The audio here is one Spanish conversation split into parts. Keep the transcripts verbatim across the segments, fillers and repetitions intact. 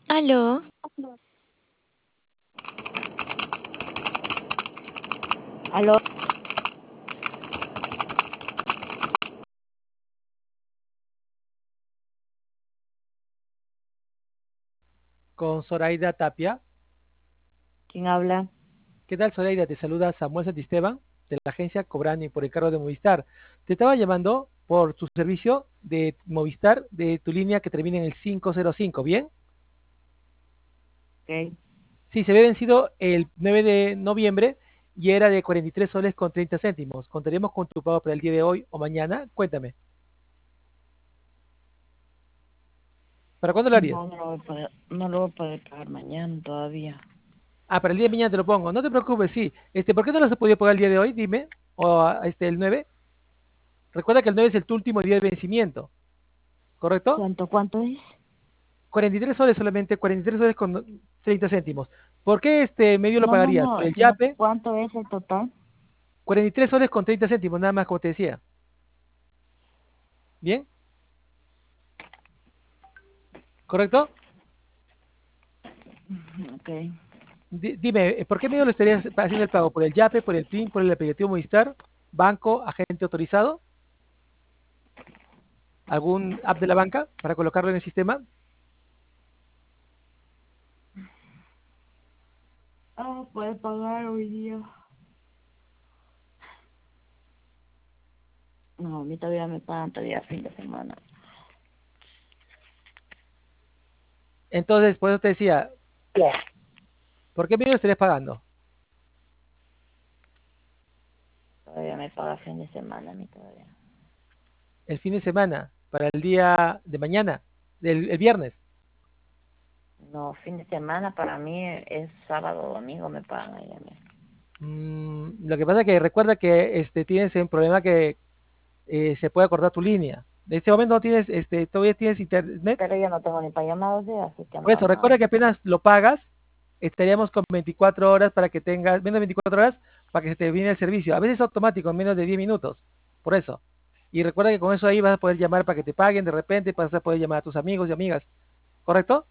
Aló, Aló, Con Zoraida Tapia. ¿quién habla? ¿Qué tal, Zoraida? Te saluda Samuel Santisteban de la agencia Cobrani por el cargo de Movistar. Te estaba llamando por tu servicio de Movistar de tu línea que termina en el cinco cero cinco, ¿bien? Okay. Sí, se había vencido el nueve de noviembre y era de cuarenta y tres soles con treinta céntimos. ¿Contaremos con tu pago para el día de hoy o mañana? Cuéntame. ¿Para cuándo lo harías? No, no lo voy a poder, no lo voy a poder pagar mañana todavía. Ah, para el día de mañana te lo pongo. No te preocupes, sí. Este, ¿por qué no lo has podido pagar el día de hoy? Dime. O a- este, el nueve. Recuerda que el nueve es el tu último día de vencimiento, ¿correcto? ¿Cuánto, cuánto es? cuarenta y tres soles solamente, cuarenta y tres soles con treinta céntimos. ¿Por qué este medio lo No, no, pagarías? Por no, el sino Yape, cuánto es el total. cuarenta y tres soles con treinta céntimos, nada más como te decía. ¿Bien? ¿Correcto? Ok. Di- dime, ¿por qué medio lo estarías haciendo el pago? ¿Por el Yape, por el P I N, por el aplicativo Movistar, banco, agente autorizado? ¿Algún app de la banca para colocarlo en el sistema? Ah, puede pagar hoy día. No, a mí todavía me pagan todavía fin de semana. Entonces, por eso te decía, ¿Qué? ¿por qué medio lo estarías pagando? Todavía me paga fin de semana a mí todavía. El fin de semana, para el día de mañana, del el viernes. No, fin de semana para mí es sábado o domingo me pagan ahí a mí. Mm, lo que pasa es que recuerda que este, tienes un problema que eh, se puede cortar tu línea. En este momento no tienes, este, todavía tienes internet. Pero yo no tengo ni para llamadas de así que Por no, eso, recuerda no. que apenas lo pagas, estaríamos con veinticuatro horas para que tengas, menos de veinticuatro horas para que se te viene el servicio. A veces es automático, en menos de diez minutos. Por eso. Y recuerda que con eso ahí vas a poder llamar para que te paguen de repente, vas a poder llamar a tus amigos y amigas. ¿Correcto?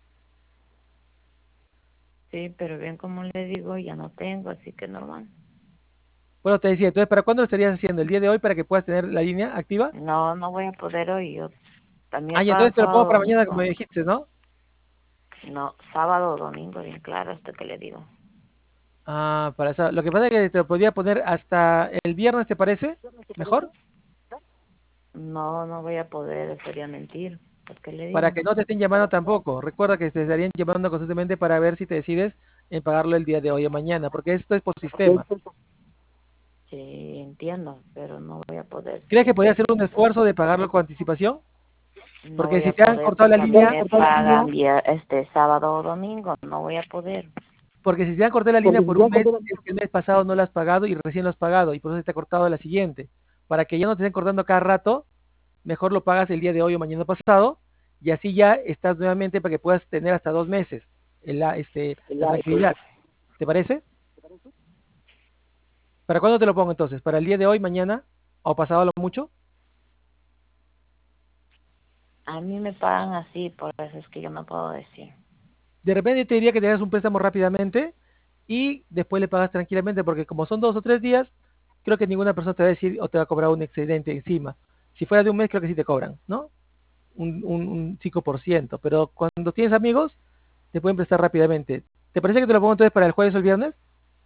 Sí, pero bien como le digo, ya no tengo, así que normal. Bueno, te decía, entonces, ¿para cuándo lo estarías haciendo? ¿El día de hoy para que puedas tener la línea activa? No, no voy a poder hoy. Yo también Ah, y pagan entonces te lo pongo sábado para mañana, como domingo. me dijiste, ¿no? No, sábado o domingo, bien claro, esto que le digo. Ah, para eso. Lo que pasa es que te lo podría poner hasta el viernes, ¿te parece? ¿Mejor? No, no voy a poder, sería mentir. ¿Por qué le Para digo? que no te estén llamando tampoco. Recuerda que te estarían llamando constantemente para ver si te decides en pagarlo el día de hoy o mañana, porque esto es por sistema. Sí, entiendo, pero no voy a poder, ¿Crees que podría señor. hacer un esfuerzo de pagarlo con anticipación? No Porque voy si a te han poder cortado la porque a mí línea, me pagan vier- este sábado o domingo. No voy a poder. porque si te han cortado la línea por un mes, es que el mes pasado no lo has pagado y recién lo has pagado y por eso te ha cortado la siguiente. Para que ya no te estén cortando cada rato, mejor lo pagas el día de hoy o mañana pasado y así ya estás nuevamente para que puedas tener hasta dos meses la, este, la tranquilidad. ¿Te parece? ¿Para cuándo te lo pongo entonces? ¿Para el día de hoy, mañana o pasado lo mucho? A mí me pagan así, por eso es que yo no puedo decir. De repente te diría que te hagas un préstamo rápidamente y después le pagas tranquilamente porque como son dos o tres días, creo que ninguna persona te va a decir o te va a cobrar un excedente encima. Si fuera de un mes, creo que sí te cobran, ¿no? Un, un, un cinco por ciento, pero cuando tienes amigos, te pueden prestar rápidamente. ¿Te parece que te lo pongo entonces para el jueves o el viernes?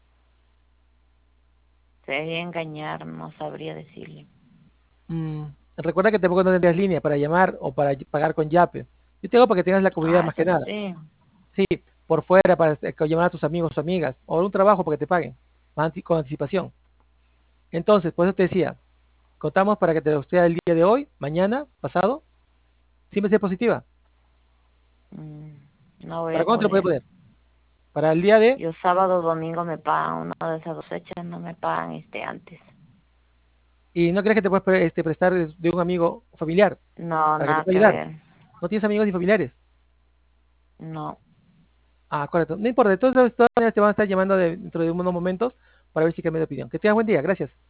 Sería engañar, no sabría decirle. Mm, recuerda que tampoco no tendrías línea para llamar o para pagar con Yape. Yo te hago para que tengas la comunidad Ah, más que eso nada. sí. Sí, por fuera para este, llamar a tus amigos o amigas o un trabajo para que te paguen anti- con anticipación. Entonces, por eso te decía, contamos para que te lo sea el día de hoy, mañana, pasado, siempre sea positiva. Mm, no voy ¿Para a cuándo te lo puede poder. poner? Para el día de, Yo sábado o domingo me pagan, una de esas dos fechas no me pagan este antes. y no crees que te puedes pre- este, prestar de, de un amigo familiar No, para que te nada pueda que ayudar. ver. No tienes amigos ni familiares. No. Ah, correcto. No importa, de todas todas maneras te van a estar llamando de- dentro de unos momentos para ver si cambias de opinión. Que tengas buen día, gracias.